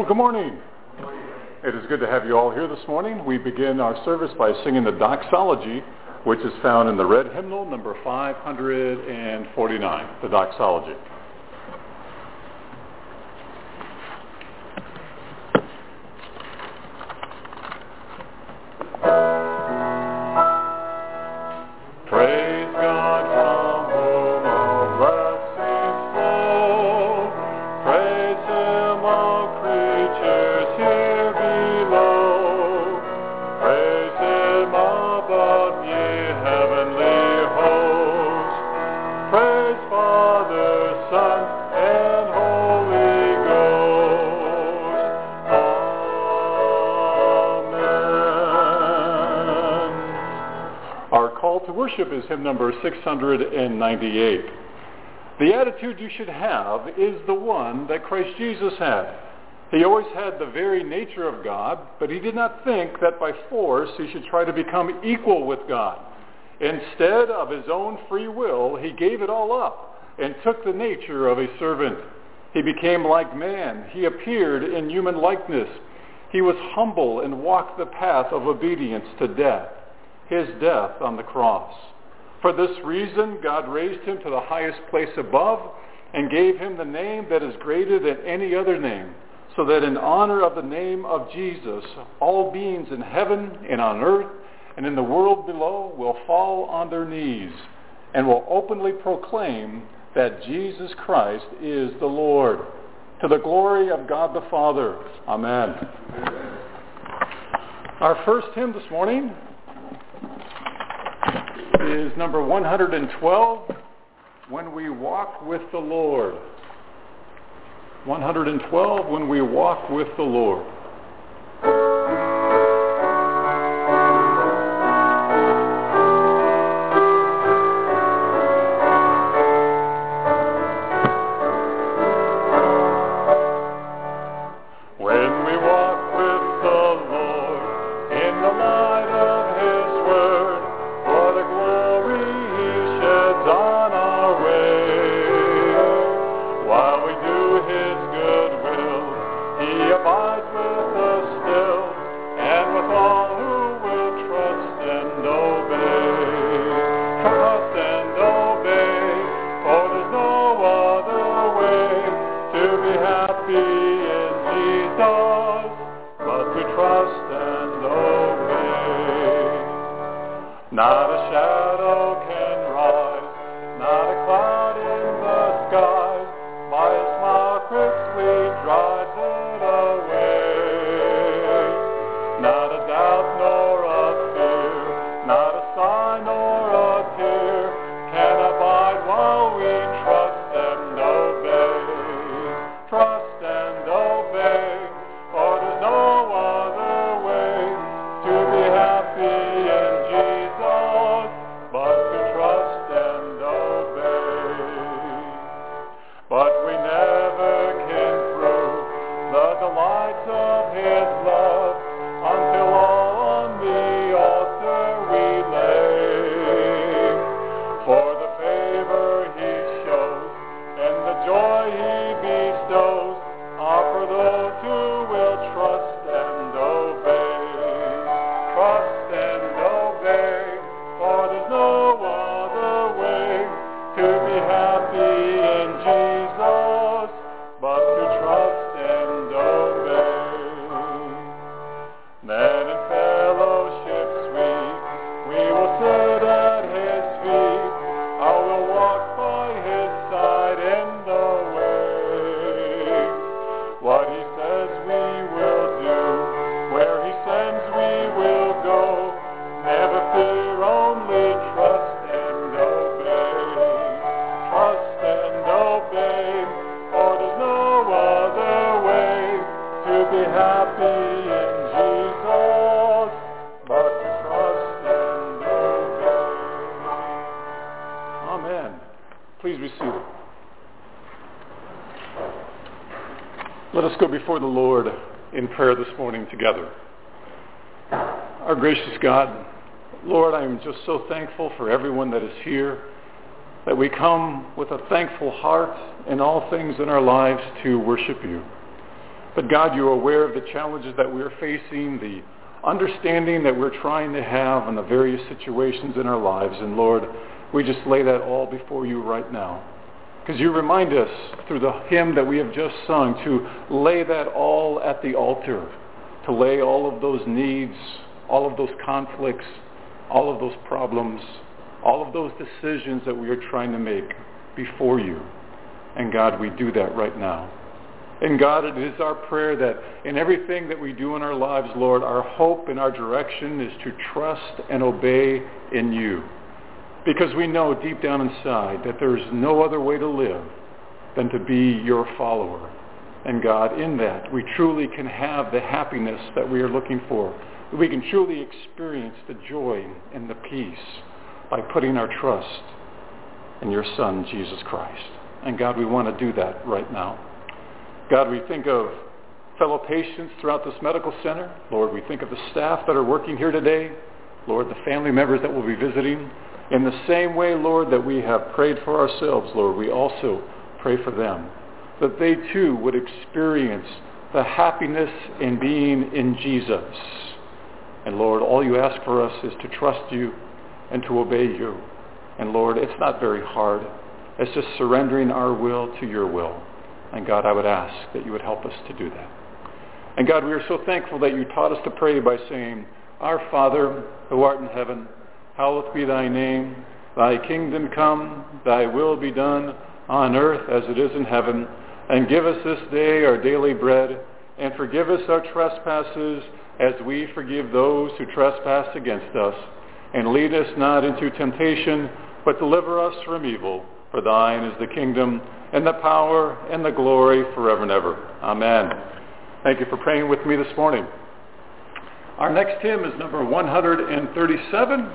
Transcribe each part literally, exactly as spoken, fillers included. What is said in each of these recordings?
Well, good morning. It is good to have you all here this morning. We begin our service by singing the doxology, which is found in the red hymnal, number five hundred forty-nine, the doxology. Worship is hymn number six hundred ninety-eight. The attitude you should have is the one that Christ Jesus had. He always had the very nature of God, but he did not think that by force he should try to become equal with God. Instead of his own free will, he gave it all up and took the nature of a servant. He became like man. He appeared in human likeness. He was humble and walked the path of obedience to death. His death on the cross. For this reason, God raised him to the highest place above and gave him the name that is greater than any other name, so that in honor of the name of Jesus, all beings in heaven and on earth and in the world below will fall on their knees and will openly proclaim that Jesus Christ is the Lord, to the glory of God the Father. Amen. Our first hymn this morning is number one hundred twelve, When We Walk with the Lord. one hundred twelve, When We Walk with the Lord. Please be seated. Let us go before the Lord in prayer this morning together. Our gracious God, Lord, I am just so thankful for everyone that is here, that we come with a thankful heart in all things in our lives to worship you. But God, you are aware of the challenges that we're facing, the understanding that we're trying to have in the various situations in our lives. And Lord, we just lay that all before you right now. Because you remind us through the hymn that we have just sung to lay that all at the altar, to lay all of those needs, all of those conflicts, all of those problems, all of those decisions that we are trying to make before you. And God, we do that right now. And God, it is our prayer that in everything that we do in our lives, Lord, our hope and our direction is to trust and obey in you. Because we know deep down inside that there is no other way to live than to be your follower. And God, in that, we truly can have the happiness that we are looking for. We can truly experience the joy and the peace by putting our trust in your Son, Jesus Christ. And God, we want to do that right now. God, we think of fellow patients throughout this medical center. Lord, we think of the staff that are working here today. Lord, the family members that will be visiting. In the same way, Lord, that we have prayed for ourselves, Lord, we also pray for them, that they too would experience the happiness in being in Jesus. And Lord, all you ask for us is to trust you and to obey you. And Lord, it's not very hard. It's just surrendering our will to your will. And God, I would ask that you would help us to do that. And God, we are so thankful that you taught us to pray by saying, Our Father, who art in heaven, hallowed be thy name. Thy kingdom come, thy will be done on earth as it is in heaven. And give us this day our daily bread, and forgive us our trespasses as we forgive those who trespass against us. And lead us not into temptation, but deliver us from evil. For thine is the kingdom, and the power, and the glory forever and ever. Amen. Thank you for praying with me this morning. Our next hymn is number one thirty-seven,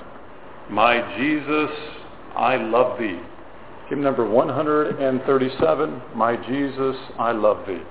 My Jesus, I Love Thee. Hymn number one thirty-seven, My Jesus, I Love Thee.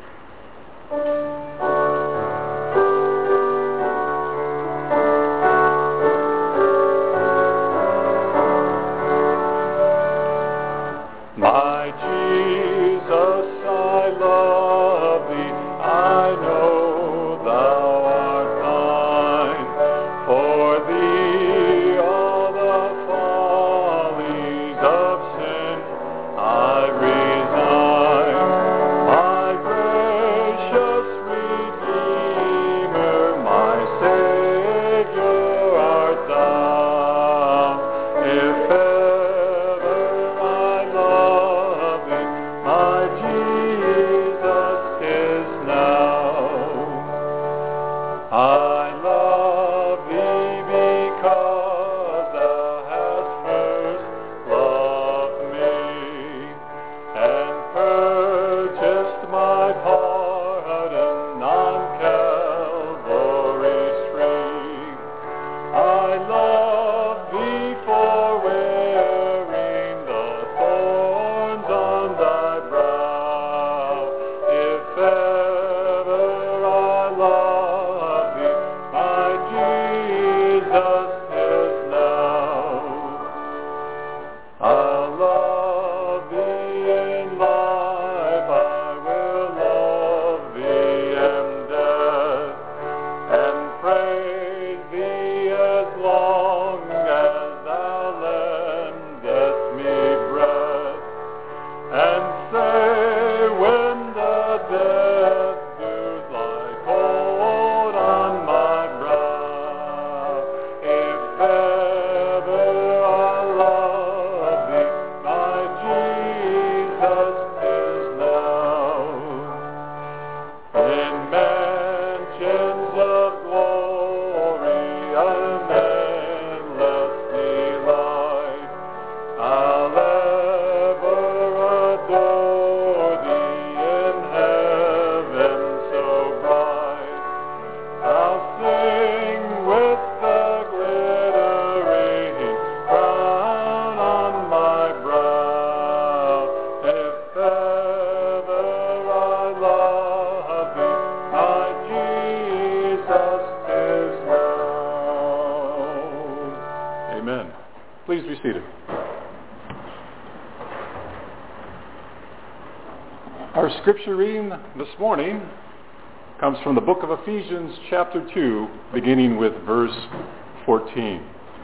Please be seated. Our scripture reading this morning comes from the book of Ephesians, chapter two, beginning with verse fourteen.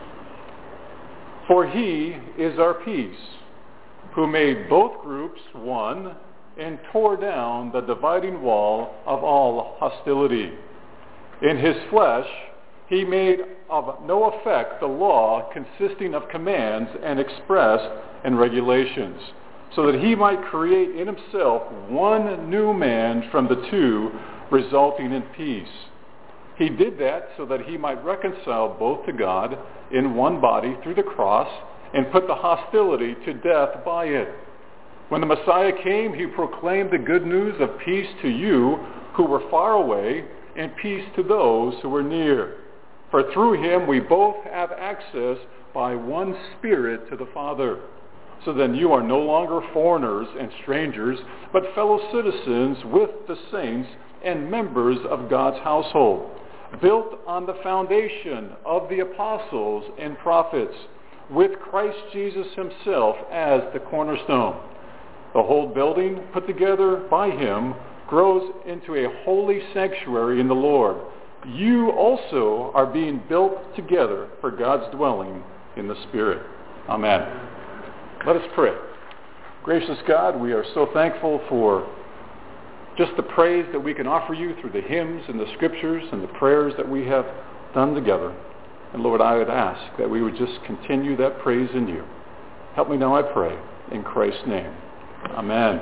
For he is our peace, who made both groups one and tore down the dividing wall of all hostility. In his flesh, he made of no effect the law consisting of commands and expressed in regulations, so that he might create in himself one new man from the two, resulting in peace. He did that so that he might reconcile both to God in one body through the cross and put the hostility to death by it. When the Messiah came, he proclaimed the good news of peace to you who were far away and peace to those who were near. For through him we both have access by one Spirit to the Father. So then you are no longer foreigners and strangers, but fellow citizens with the saints and members of God's household, built on the foundation of the apostles and prophets, with Christ Jesus himself as the cornerstone. The whole building, put together by him, grows into a holy sanctuary in the Lord. You also are being built together for God's dwelling in the Spirit. Amen. Let us pray. Gracious God, we are so thankful for just the praise that we can offer you through the hymns and the scriptures and the prayers that we have done together. And Lord, I would ask that we would just continue that praise in you. Help me now, I pray, in Christ's name. Amen.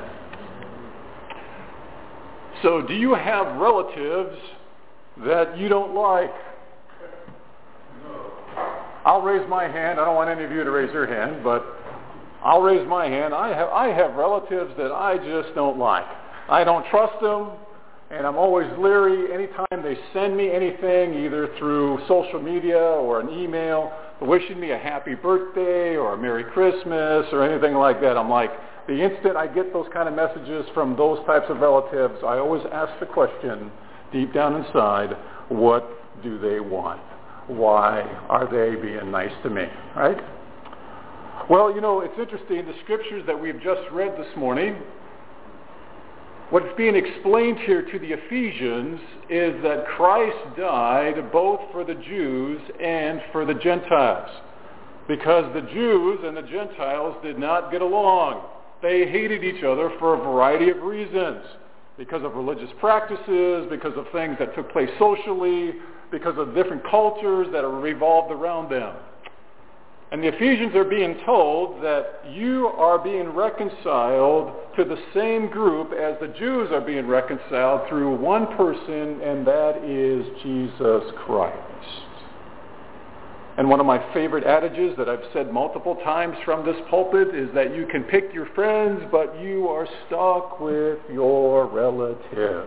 So do you have relatives that you don't like? I'll raise my hand. I don't want any of you to raise your hand, but I'll raise my hand. I have, I have relatives that I just don't like. I don't trust them, and I'm always leery anytime they send me anything, either through social media or an email, wishing me a happy birthday or a Merry Christmas or anything like that. I'm like, the instant I get those kind of messages from those types of relatives, I always ask the question deep down inside, what do they want? Why are they being nice to me, right? Well, you know, it's interesting, the scriptures that we've just read this morning, what's being explained here to the Ephesians is that Christ died both for the Jews and for the Gentiles, because the Jews and the Gentiles did not get along. They hated each other for a variety of reasons, because of religious practices, because of things that took place socially, because of different cultures that are revolved around them. And the Ephesians are being told that you are being reconciled to the same group as the Jews are being reconciled through one person, and that is Jesus Christ. And one of my favorite adages that I've said multiple times from this pulpit is that you can pick your friends, but you are stuck with your relatives.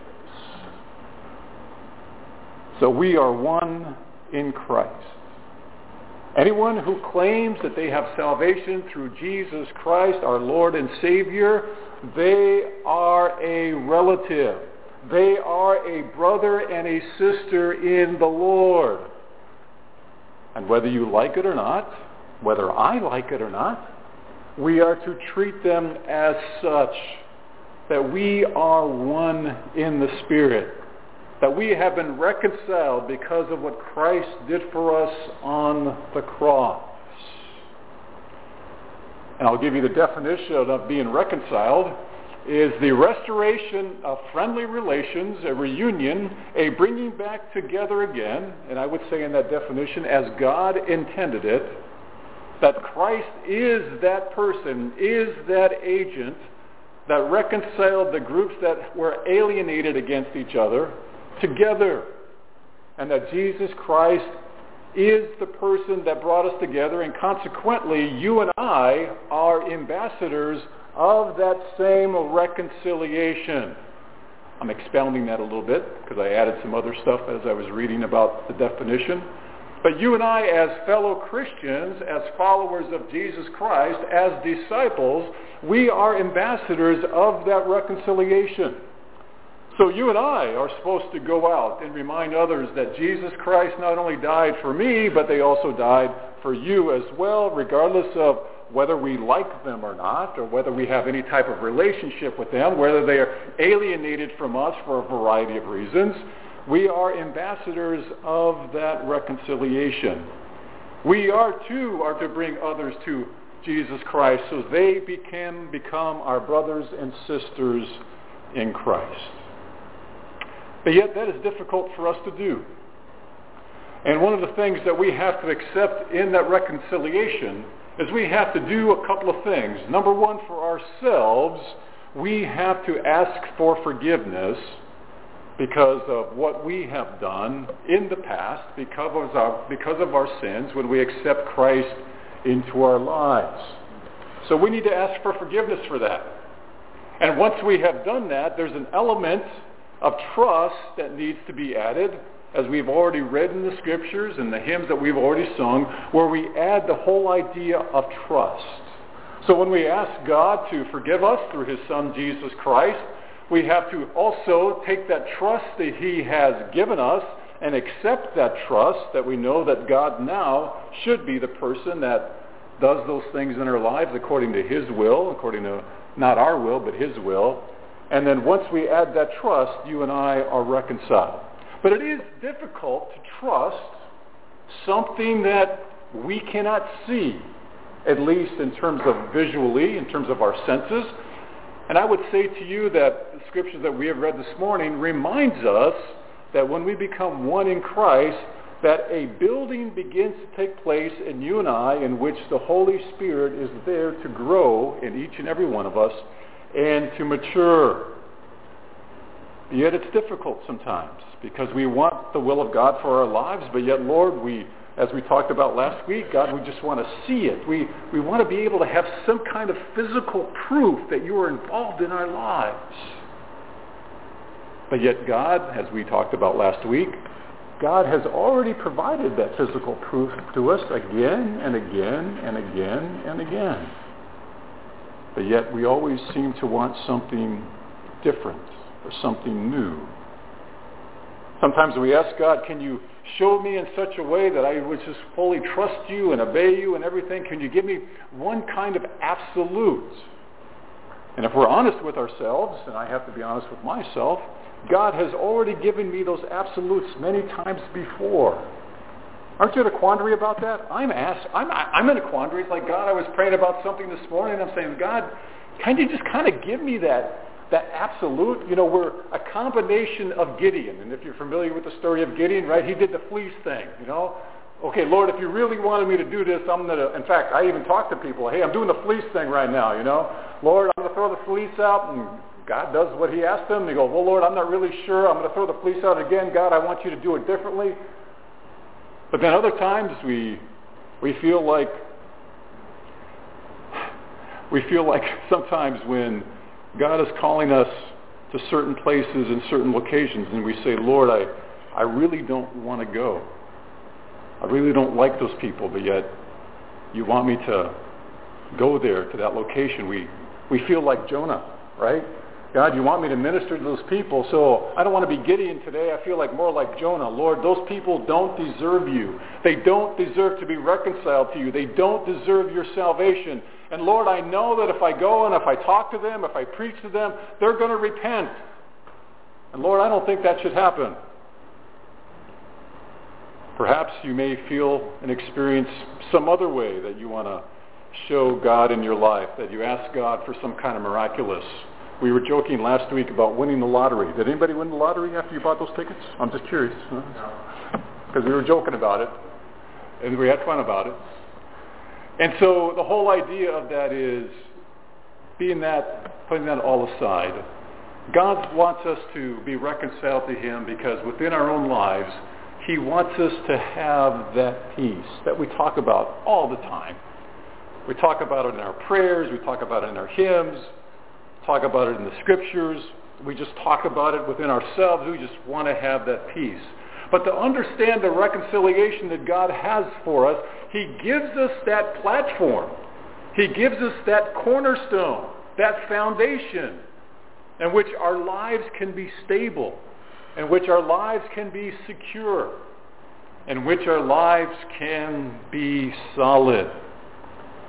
So we are one in Christ. Anyone who claims that they have salvation through Jesus Christ, our Lord and Savior, they are a relative. They are a brother and a sister in the Lord. And whether you like it or not, whether I like it or not, we are to treat them as such, that we are one in the Spirit, that we have been reconciled because of what Christ did for us on the cross. And I'll give you the definition of being reconciled is the restoration of friendly relations, a reunion, a bringing back together again, and I would say in that definition, as God intended it, that Christ is that person, is that agent that reconciled the groups that were alienated against each other together, and that Jesus Christ is the person that brought us together, and consequently you and I are ambassadors of that same reconciliation. I'm expounding that a little bit because I added some other stuff as I was reading about the definition. But you and I, as fellow Christians, as followers of Jesus Christ, as disciples, we are ambassadors of that reconciliation. So you and I are supposed to go out and remind others that Jesus Christ not only died for me, but they also died for you as well, regardless of whether we like them or not, or whether we have any type of relationship with them, whether they are alienated from us for a variety of reasons. We are ambassadors of that reconciliation. We are too are to bring others to Jesus Christ so they be- can become our brothers and sisters in Christ. But yet that is difficult for us to do. And one of the things that we have to accept in that reconciliation is we have to do a couple of things. Number one, for ourselves, we have to ask for forgiveness because of what we have done in the past, because of our, because of our sins, when we accept Christ into our lives. So we need to ask for forgiveness for that. And once we have done that, there's an element of trust that needs to be added, as we've already read in the scriptures and the hymns that we've already sung, where we add the whole idea of trust. So when we ask God to forgive us through his Son, Jesus Christ, we have to also take that trust that he has given us and accept that trust that we know that God now should be the person that does those things in our lives according to his will, according to not our will, but his will. And then once we add that trust, you and I are reconciled. But it is difficult to trust something that we cannot see, at least in terms of visually, in terms of our senses. And I would say to you that the scriptures that we have read this morning reminds us that when we become one in Christ, that a building begins to take place in you and I, in which the Holy Spirit is there to grow in each and every one of us and to mature. Yet it's difficult sometimes because we want the will of God for our lives, but yet, Lord, we, as we talked about last week, God, we just want to see it. We, we want to be able to have some kind of physical proof that you are involved in our lives. But yet God, as we talked about last week, God has already provided that physical proof to us again and again and again and again. But yet we always seem to want something different or something new. Sometimes we ask God, can you show me in such a way that I would just fully trust you and obey you and everything? Can you give me one kind of absolute? And if we're honest with ourselves, and I have to be honest with myself, God has already given me those absolutes many times before. Aren't you in a quandary about that? I'm asked, I'm, I'm in a quandary. It's like, God, I was praying about something this morning, and I'm saying, God, can you just kind of give me that that absolute? You know, we're a combination of Gideon. And if you're familiar with the story of Gideon, right, he did the fleece thing, you know. Okay, Lord, if you really wanted me to do this, I'm going to, in fact, I even talk to people, hey, I'm doing the fleece thing right now, you know. Lord, I'm going to throw the fleece out, and God does what he asked him. They go, well, Lord, I'm not really sure. I'm going to throw the fleece out again. God, I want you to do it differently. But then other times we we feel like we feel like sometimes when God is calling us to certain places and certain locations, and we say, Lord, I, I really don't want to go. I really don't like those people, but yet you want me to go there to that location. We we feel like Jonah, right? God, you want me to minister to those people, so I don't want to be Gideon today. I feel like more like Jonah. Lord, those people don't deserve you. They don't deserve to be reconciled to you. They don't deserve your salvation. And Lord, I know that if I go and if I talk to them, if I preach to them, they're going to repent. And Lord, I don't think that should happen. Perhaps you may feel and experience some other way that you want to show God in your life, that you ask God for some kind of miraculous. We were joking last week about winning the lottery. Did anybody win the lottery after you bought those tickets? I'm just curious. Because we were joking about it, and we had fun about it. And so the whole idea of that is being that, putting that all aside. God wants us to be reconciled to him because within our own lives, he wants us to have that peace that we talk about all the time. We talk about it in our prayers. We talk about it in our hymns. Talk about it in the scriptures. We just talk about it within ourselves. We just want to have that peace. But to understand the reconciliation that God has for us, he gives us that platform. He gives us that cornerstone, that foundation in which our lives can be stable, in which our lives can be secure, in which our lives can be solid.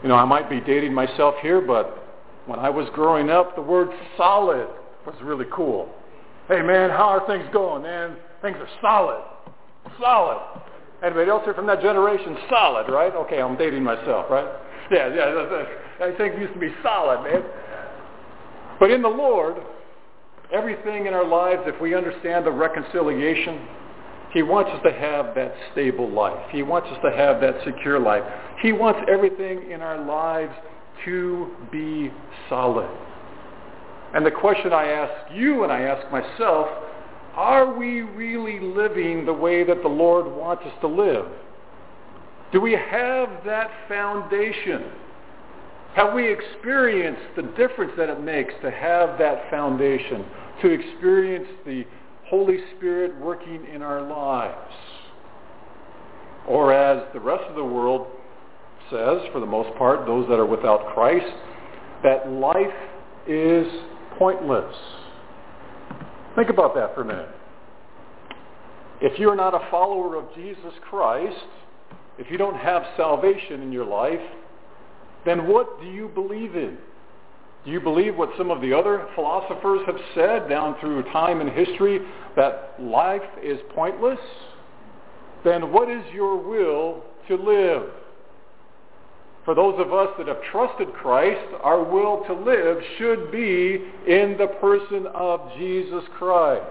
You know, I might be dating myself here, but when I was growing up, the word solid was really cool. Hey man, how are things going, man? Things are solid. Solid. Anybody else here from that generation? Solid, right? Okay, I'm dating myself, right? Yeah, yeah, I think it used to be solid, man. But in the Lord, everything in our lives, if we understand the reconciliation, He wants us to have that stable life. He wants us to have that secure life. He wants everything in our lives to be solid. And the question I ask you and I ask myself, are we really living the way that the Lord wants us to live? Do we have that foundation? Have we experienced the difference that it makes to have that foundation, to experience the Holy Spirit working in our lives? Or as the rest of the world says, for the most part, those that are without Christ, that life is pointless. Think about that for a minute. If you're not a follower of Jesus Christ, if you don't have salvation in your life, then what do you believe in? Do you believe what some of the other philosophers have said down through time and history, that life is pointless? Then what is your will to live? For those of us that have trusted Christ, our will to live should be in the person of Jesus Christ.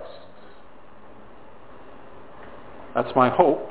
That's my hope.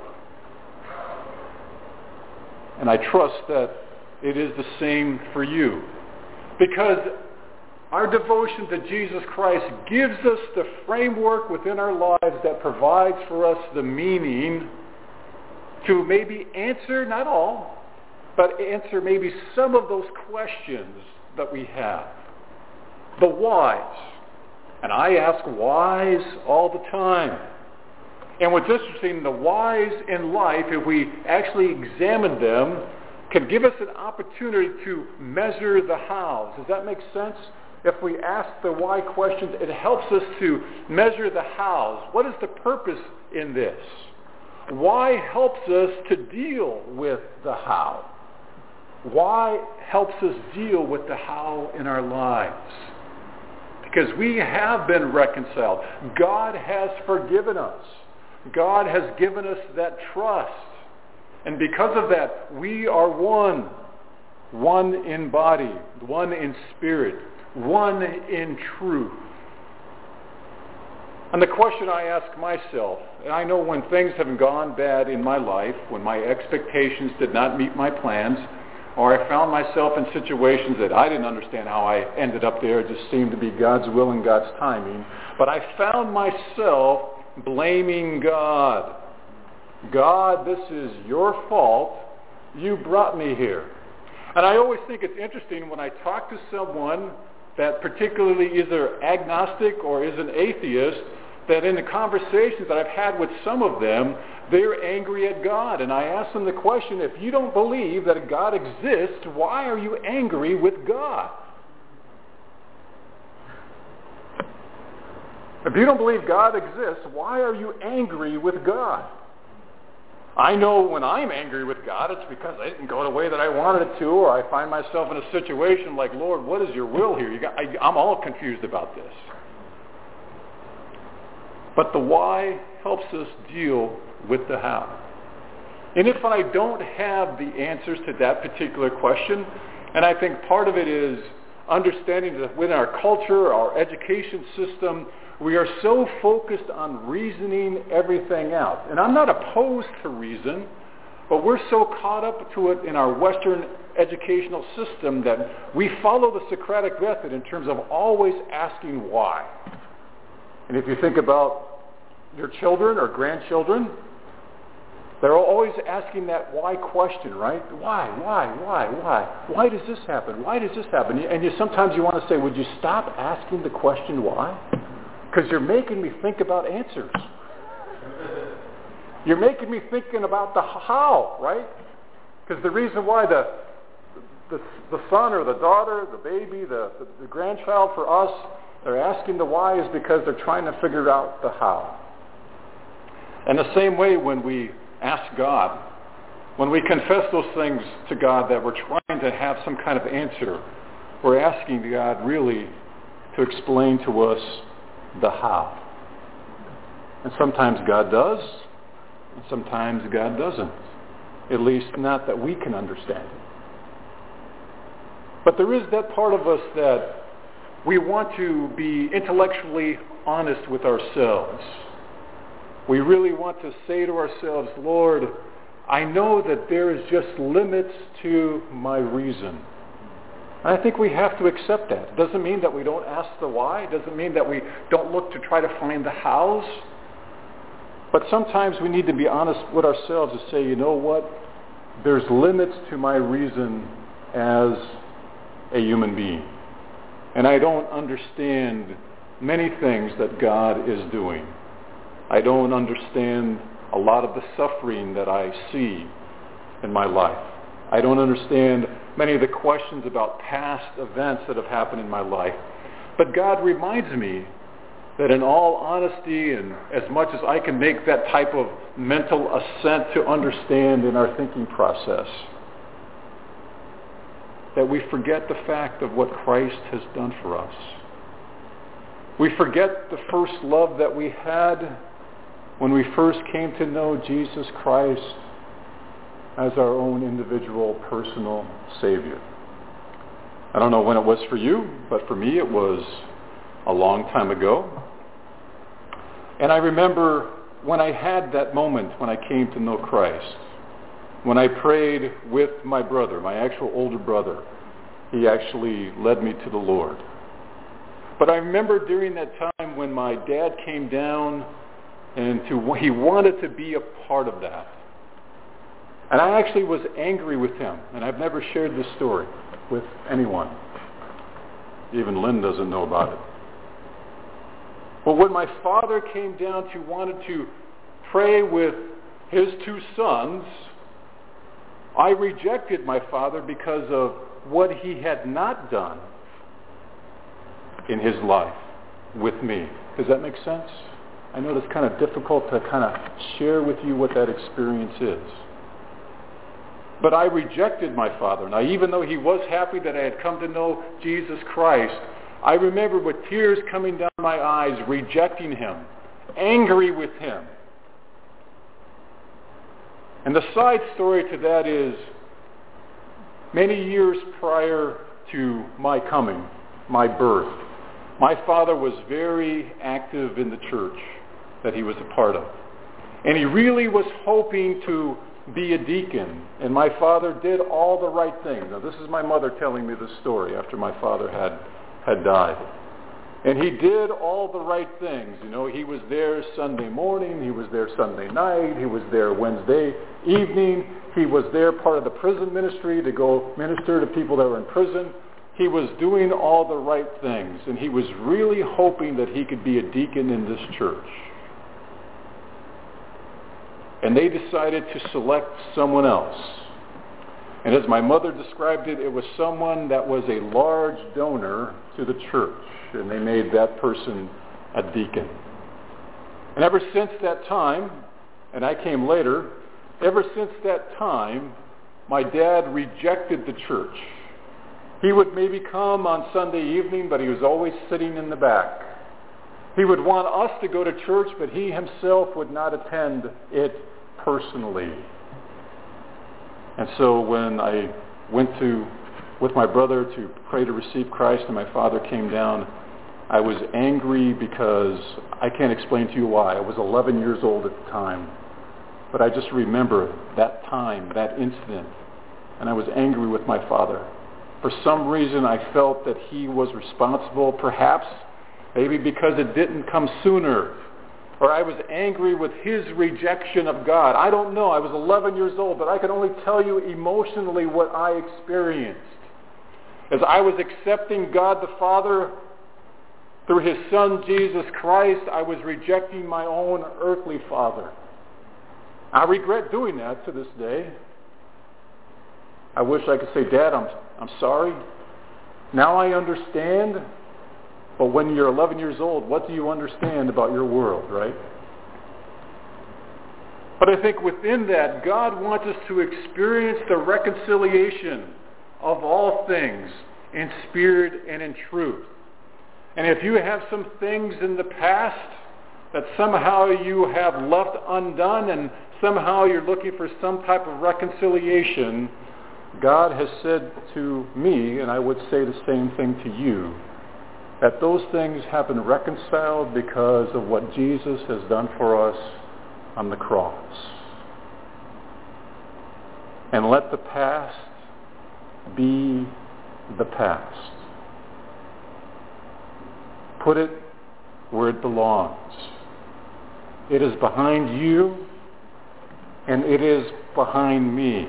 And I trust that it is the same for you. Because our devotion to Jesus Christ gives us the framework within our lives that provides for us the meaning to maybe answer, not all, but answer maybe some of those questions that we have. The whys. And I ask whys all the time. And what's interesting, the whys in life, if we actually examine them, can give us an opportunity to measure the hows. Does that make sense? If we ask the why questions, it helps us to measure the hows. What is the purpose in this? Why helps us to deal with the how? Why helps us deal with the how in our lives? Because we have been reconciled. God has forgiven us. God has given us that trust. And because of that, we are one. One in body, one in spirit, one in truth. And the question I ask myself, and I know when things have gone bad in my life, when my expectations did not meet my plans, or I found myself in situations that I didn't understand how I ended up there, it just seemed to be God's will and God's timing, but I found myself blaming God. God, this is your fault. You brought me here. And I always think it's interesting when I talk to someone that particularly is either agnostic or is an atheist, that in the conversations that I've had with some of them, they're angry at God. And I ask them the question, if you don't believe that a God exists, why are you angry with God? If you don't believe God exists, why are you angry with God? I know when I'm angry with God, it's because I didn't go the way that I wanted it to, or I find myself in a situation like, Lord, what is your will here? You got, I, I'm all confused about this. But the why helps us deal with the how. And if I don't have the answers to that particular question, and I think part of it is understanding that within our culture, our education system, we are so focused on reasoning everything out. And I'm not opposed to reason, but we're so caught up to it in our Western educational system that we follow the Socratic method in terms of always asking why. And if you think about your children or grandchildren, they're always asking that why question, right? Why, why, why, why? Why does this happen? Why does this happen? And you sometimes you want to say, would you stop asking the question why? Because you're making me think about answers. You're making me thinking about the how, right? Because the reason why the, the the son or the daughter, the baby, the, the, the grandchild for us, they're asking the why is because they're trying to figure out the how. And the same way when we ask God, When we confess those things to God that we're trying to have some kind of answer, we're asking God really to explain to us the how. And sometimes God does, and sometimes God doesn't. At least not that we can understand it. But there is that part of us that we want to be intellectually honest with ourselves. We really want to say to ourselves, Lord, I know that there is just limits to my reason. And I think we have to accept that. It doesn't mean that we don't ask the why. It doesn't mean that we don't look to try to find the hows. But sometimes we need to be honest with ourselves and say, you know what? There's limits to my reason as a human being. And I don't understand many things that God is doing. I don't understand a lot of the suffering that I see in my life. I don't understand many of the questions about past events that have happened in my life. But God reminds me that in all honesty and as much as I can make that type of mental assent to understand in our thinking process, that we forget the fact of what Christ has done for us. We forget the first love that we had when we first came to know Jesus Christ as our own individual personal Savior. I don't know when it was for you, but for me it was a long time ago. And I remember when I had that moment when I came to know Christ, when I prayed with my brother, my actual older brother, he actually led me to the Lord. But I remember during that time when my dad came down and to, he wanted to be a part of that. And I actually was angry with him. And I've never shared this story with anyone. Even Lynn doesn't know about it. But when my father came down to wanted to pray with his two sons, I rejected my father because of what he had not done in his life with me. Does that make sense? I know it's kind of difficult to kind of share with you what that experience is. But I rejected my father. Now, even though he was happy that I had come to know Jesus Christ, I remember with tears coming down my eyes, rejecting him, angry with him. And the side story to that is, many years prior to my coming, my birth, my father was very active in the church that he was a part of. And he really was hoping to be a deacon. And my father did all the right things. Now, this is my mother telling me this story after my father had, had died. And he did all the right things. You know, he was there Sunday morning. He was there Sunday night. He was there Wednesday evening. He was there part of the prison ministry to go minister to people that were in prison. He was doing all the right things. And he was really hoping that he could be a deacon in this church. And they decided to select someone else. And as my mother described it, it was someone that was a large donor to the church. And they made that person a deacon. And ever since that time, and I came later, ever since that time, my dad rejected the church. He would maybe come on Sunday evening, but he was always sitting in the back. He would want us to go to church, but he himself would not attend it personally. And so when I went to, with my brother to pray to receive Christ and my father came down, I was angry because I can't explain to you why. I was eleven years old at the time. But I just remember that time, that incident, and I was angry with my father. For some reason, I felt that he was responsible, perhaps, maybe because it didn't come sooner. Or I was angry with his rejection of God. I don't know. I was eleven years old, but I can only tell you emotionally what I experienced. As I was accepting God the Father through his Son, Jesus Christ, I was rejecting my own earthly father. I regret doing that to this day. I wish I could say, Dad, I'm, I'm sorry. Now I understand. But when you're eleven years old, what do you understand about your world, right? But I think within that, God wants us to experience the reconciliation of all things in spirit and in truth. And if you have some things in the past that somehow you have left undone and somehow you're looking for some type of reconciliation, God has said to me, and I would say the same thing to you, that those things have been reconciled because of what Jesus has done for us on the cross. And let the past be the past. Put it where it belongs. It is behind you, and it is behind me.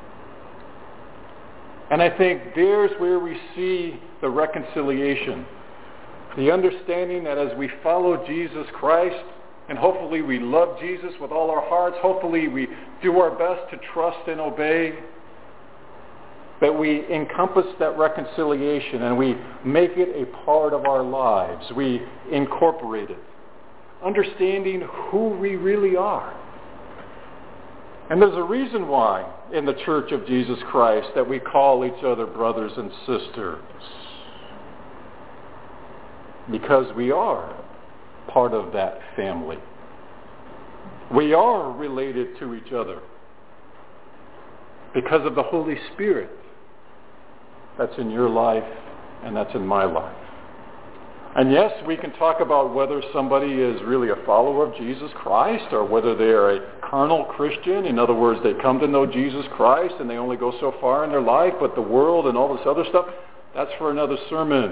And I think there's where we see the reconciliation. The understanding that as we follow Jesus Christ, and hopefully we love Jesus with all our hearts, hopefully we do our best to trust and obey, that we encompass that reconciliation and we make it a part of our lives. We incorporate it, understanding who we really are. And there's a reason why in the Church of Jesus Christ that we call each other brothers and sisters. Because we are part of that family. We are related to each other because of the Holy Spirit that's in your life and that's in my life. And yes, we can talk about whether somebody is really a follower of Jesus Christ or whether they are a carnal Christian. In other words, they come to know Jesus Christ and they only go so far in their life, but the world and all this other stuff, that's for another sermon.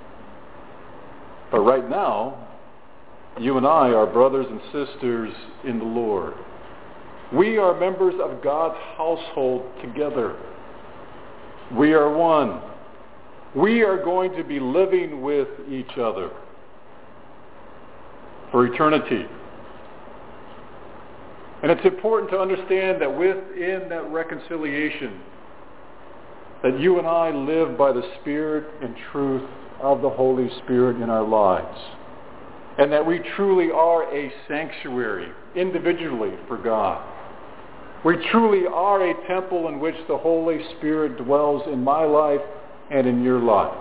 But right now, you and I are brothers and sisters in the Lord. We are members of God's household together. We are one. We are going to be living with each other for eternity. And it's important to understand that within that reconciliation, that you and I live by the Spirit and truth of the Holy Spirit in our lives. And that we truly are a sanctuary individually for God. We truly are a temple in which the Holy Spirit dwells in my life and in your life.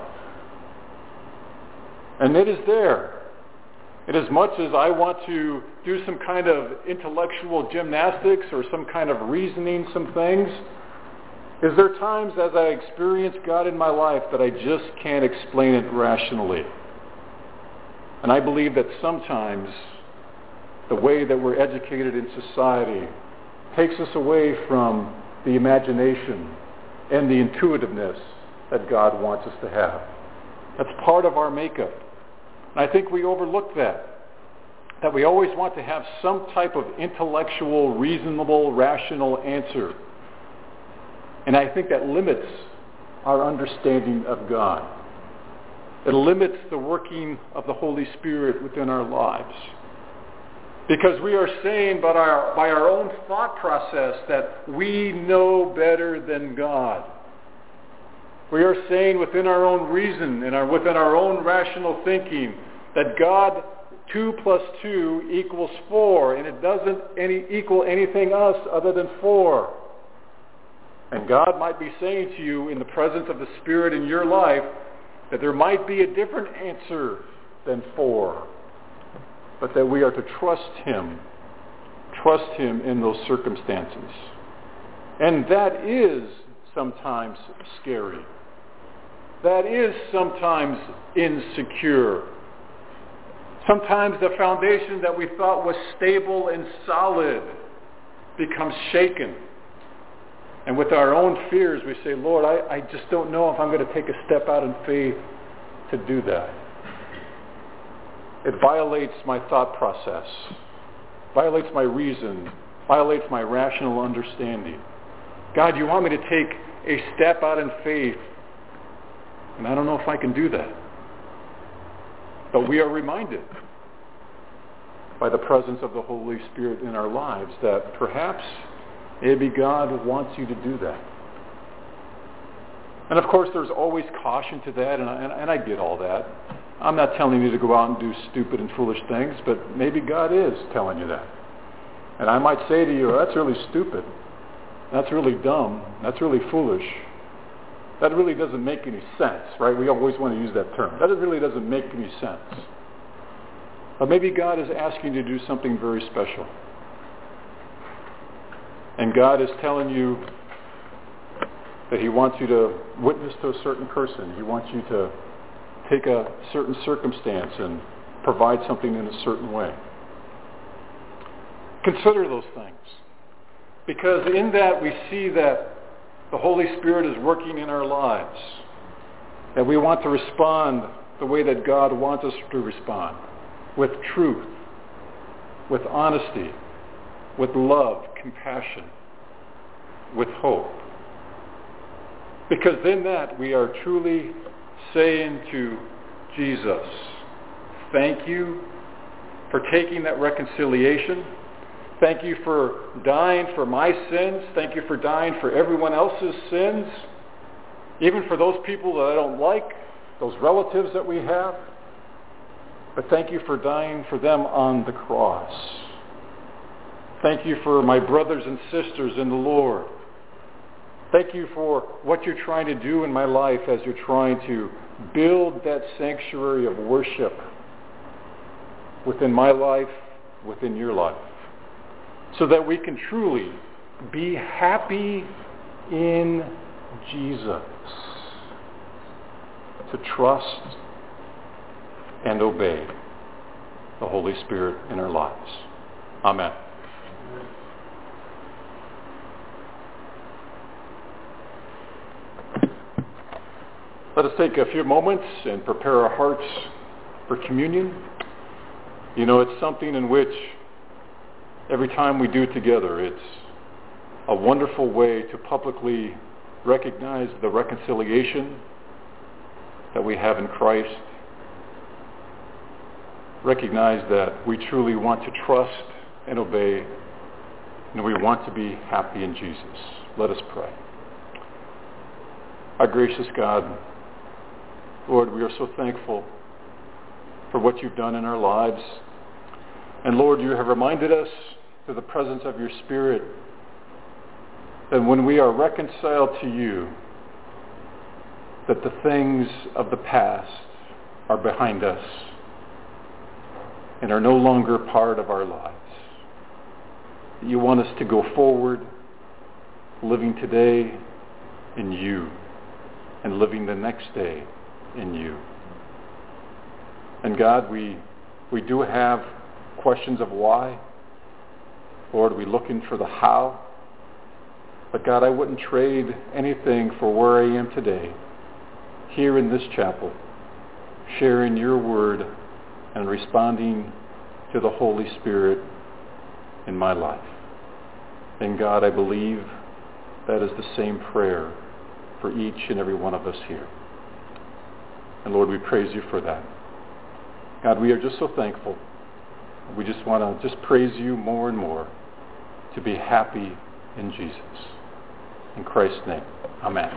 And it is there. And as much as I want to do some kind of intellectual gymnastics or some kind of reasoning some things, is there times as I experience God in my life that I just can't explain it rationally. And I believe that sometimes the way that we're educated in society takes us away from the imagination and the intuitiveness that God wants us to have. That's part of our makeup. And I think we overlook that. That we always want to have some type of intellectual, reasonable, rational answer. And I think that limits our understanding of God. It limits the working of the Holy Spirit within our lives. Because we are saying by our, by our own thought process that we know better than God. We are saying within our own reason and our, within our own rational thinking that God, two plus two equals four, and it doesn't any, equal anything else other than four. And God might be saying to you in the presence of the Spirit in your life that there might be a different answer than four, but that we are to trust Him, trust Him in those circumstances. And that is sometimes scary. That is sometimes insecure. Sometimes the foundation that we thought was stable and solid becomes shaken. And with our own fears, we say, Lord, I, I just don't know if I'm going to take a step out in faith to do that. It violates my thought process, violates my reason, violates my rational understanding. God, you want me to take a step out in faith, and I don't know if I can do that. But we are reminded by the presence of the Holy Spirit in our lives that perhaps maybe God wants you to do that. And of course, there's always caution to that, and I, and, and I get all that. I'm not telling you to go out and do stupid and foolish things, but maybe God is telling you that. And I might say to you, that's really stupid. That's really dumb. That's really foolish. That really doesn't make any sense, right? We always want to use that term. That really doesn't make any sense. But maybe God is asking you to do something very special. And God is telling you that he wants you to witness to a certain person. He wants you to take a certain circumstance and provide something in a certain way. Consider those things. Because in that we see that the Holy Spirit is working in our lives. That we want to respond the way that God wants us to respond. With truth, with honesty, with love, compassion, with hope. Because in that we are truly saying to Jesus, thank you for taking that reconciliation. Thank you for dying for my sins. Thank you for dying for everyone else's sins. Even for those people that I don't like, those relatives that we have. But thank you for dying for them on the cross. Thank you for my brothers and sisters in the Lord. Thank you for what you're trying to do in my life as you're trying to build that sanctuary of worship within my life, within your life, so that we can truly be happy in Jesus, to trust and obey the Holy Spirit in our lives. Amen. Let us take a few moments and prepare our hearts for communion. You know, it's something in which every time we do it together, it's a wonderful way to publicly recognize the reconciliation that we have in Christ. Recognize that we truly want to trust and obey, and we want to be happy in Jesus. Let us pray. Our gracious God, Lord, we are so thankful for what you've done in our lives. And Lord, you have reminded us through the presence of your Spirit that when we are reconciled to you, that the things of the past are behind us and are no longer part of our lives. You want us to go forward, living today in you and living the next day in you. And God, we we do have questions of why. Lord, we're looking for the how. But God, I wouldn't trade anything for where I am today, here in this chapel, sharing your word and responding to the Holy Spirit in my life. And God, I believe that is the same prayer for each and every one of us here. And Lord, we praise you for that. God, we are just so thankful. We just want to just praise you more and more to be happy in Jesus. In Christ's name, amen.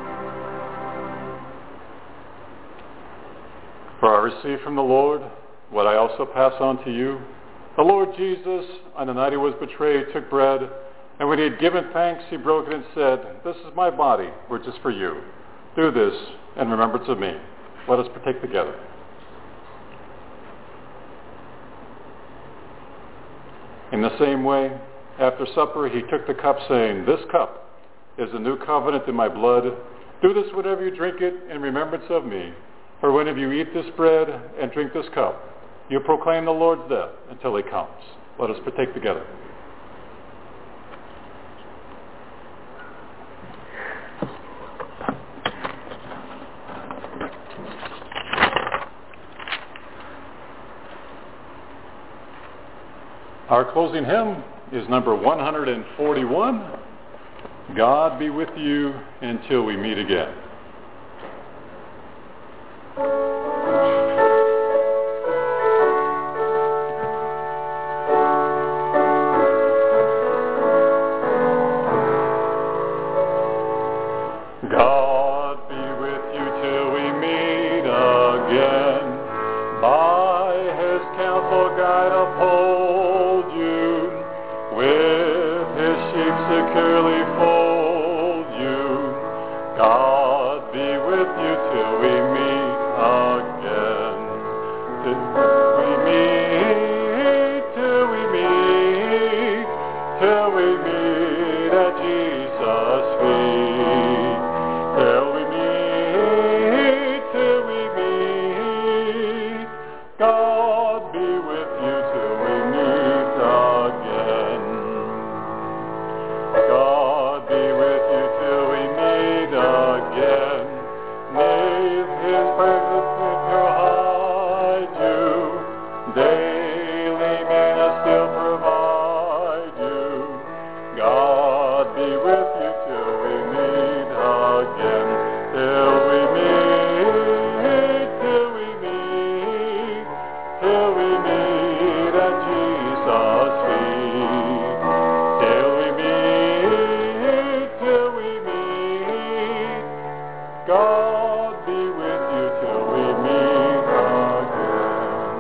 For I received from the Lord what I also pass on to you? The Lord Jesus, on the night he was betrayed, took bread, and when he had given thanks, he broke it and said, "This is my body, which is for you. Do this in remembrance of me." Let us partake together. In the same way, after supper, he took the cup, saying, "This cup is the new covenant in my blood. Do this whenever you drink it in remembrance of me. For whenever you eat this bread and drink this cup, you proclaim the Lord's death until he comes." Let us partake together. Our closing hymn is number one hundred forty-one, "God Be With You Until We Meet Again." God be with you till we meet again. By his counsel guide uphold you. With his sheep securely fold you. God be with you till we meet again. Till we meet, till we meet, till we meet at Jesus' feet. Till we meet, till we meet. God be with you till we meet again. God be with you till we meet again. May his presence hide you. Daily manna still provide you. God be with you till we meet again. Till we meet, till we meet, till we meet at Jesus' feet. Till we meet, till we meet. God be with you till we meet again.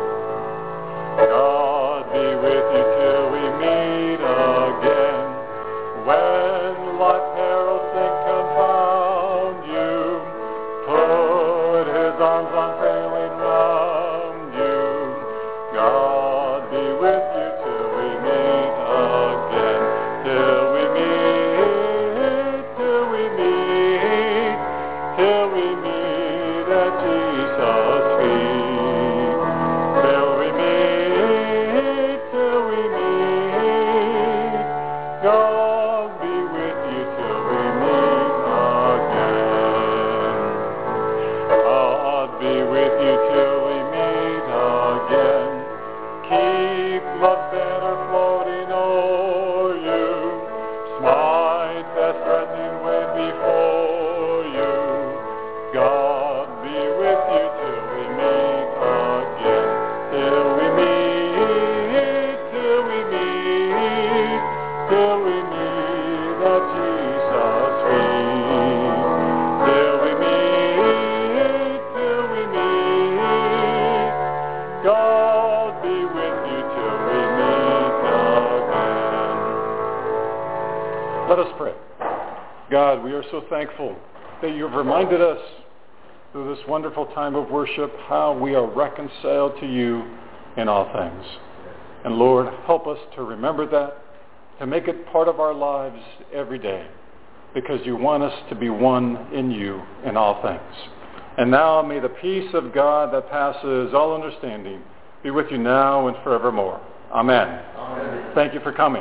God be with you till we meet again. When life's perils think confound you, put his arms unfailing round you. God be with you till we meet again. Till we meet, till we meet, till we meet at Jesus' feet. Till we meet, till we meet. God be with you till we meet again. God be with you till we meet again. Keep love's banner floating o'er you. Smite that threatening wave before you. God be with you till we meet again. Till we meet, till we meet, till we meet at Jesus' feet. Till we meet, till we meet. God be with you till we meet again. Let us pray. God, we are so thankful that you have reminded us through this wonderful time of worship how we are reconciled to you in all things. And Lord, help us to remember that, to make it part of our lives every day, because you want us to be one in you in all things. And now may the peace of God that passes all understanding be with you now and forevermore. Amen. Amen. Thank you for coming.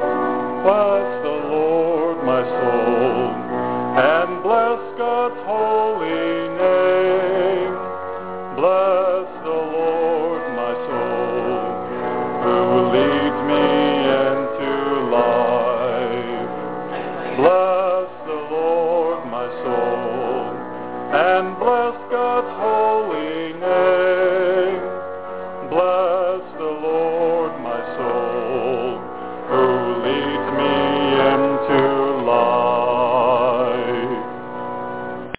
Bless the Lord, my soul, and bless God's holy